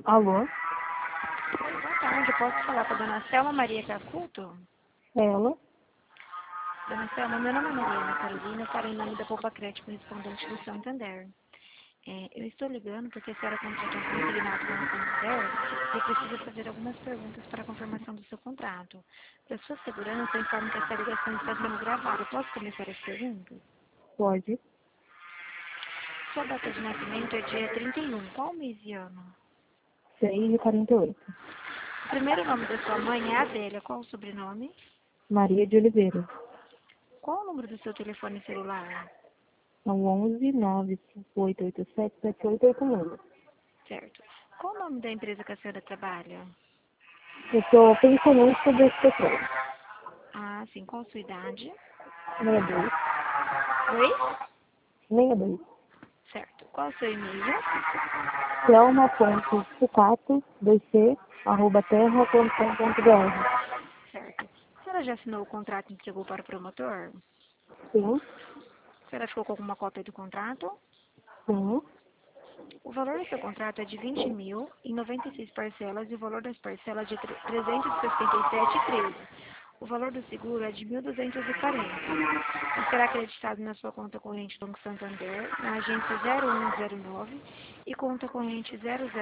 Alô? Oi, boa tarde. Posso falar com a dona Selma Maria Cacuto? Ela? Dona Selma, meu nome é Mariana Carolina, para em nome da Poupa Crédito correspondente do Santander. Eu estou ligando porque a senhora contratou um consignado com o Santander e precisa fazer algumas perguntas para a confirmação do seu contrato. Para sua segurança, eu informo que essa ligação está sendo gravada. Posso começar as perguntas? Pode. Sua data de nascimento é dia 31. Qual mês e ano? 6h48. O primeiro nome da sua mãe é Adélia. Qual o sobrenome? Maria de Oliveira. Qual o número do seu telefone celular? São 11 958877889. Certo. Qual o nome da empresa que a senhora trabalha? Eu sou pensionista desse pessoal. Ah, sim. Qual a sua idade? 62. Oi? 62. Certo. Qual o seu e-mail? selma.sucato2c@terra.com.br. Certo. A senhora já assinou o contrato e entregou para o promotor? Sim. A senhora ficou com alguma cópia do contrato? Sim. O valor do seu contrato é de 20 mil em 96 parcelas e o valor das parcelas de 367,13. O valor do seguro é de 1.240 e será acreditado na sua conta corrente do Banco Santander, na agência 0109 e conta corrente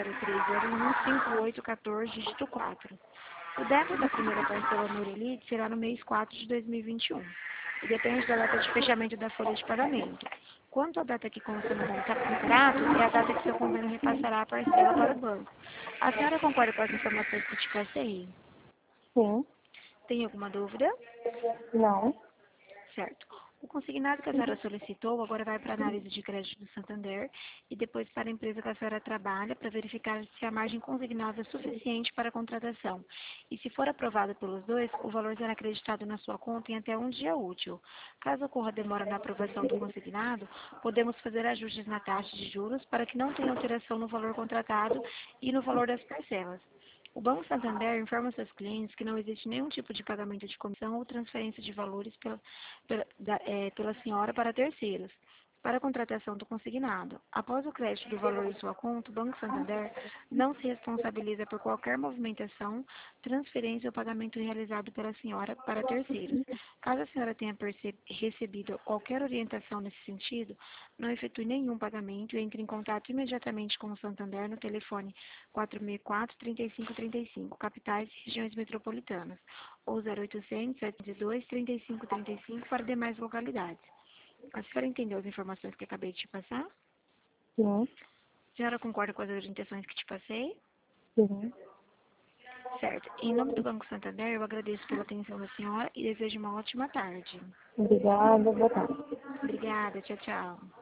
003015814, dígito 4. O débito da primeira parcela no Orelite será no mês 4 de 2021 e depende da data de fechamento da folha de pagamento. Quanto à data que consta no contrato, é a data que seu convênio repassará a parcela para o banco. A senhora concorda com as informações que te passei? Sim. Tem alguma dúvida? Não. Certo. O consignado que a senhora solicitou agora vai para a análise de crédito do Santander e depois para a empresa que a senhora trabalha para verificar se a margem consignada é suficiente para a contratação. E se for aprovado pelos dois, o valor será acreditado na sua conta em até um dia útil. Caso ocorra demora na aprovação do consignado, podemos fazer ajustes na taxa de juros para que não tenha alteração no valor contratado e no valor das parcelas. O Banco Santander informa seus clientes que não existe nenhum tipo de pagamento de comissão ou transferência de valores pela senhora para terceiros, para a contratação do consignado. Após o crédito do valor em sua conta, o Banco Santander não se responsabiliza por qualquer movimentação, transferência ou pagamento realizado pela senhora para terceiros. Caso a senhora tenha recebido qualquer orientação nesse sentido, não efetue nenhum pagamento e entre em contato imediatamente com o Santander no telefone 464-3535, capitais e regiões metropolitanas, ou 0800-702-3535 para demais localidades. A senhora entendeu as informações que acabei de te passar? Sim. A senhora concorda com as orientações que te passei? Sim. Certo. Em nome do Banco Santander, eu agradeço pela atenção da senhora e desejo uma ótima tarde. Obrigada. Boa tarde. Obrigada. Tchau, tchau.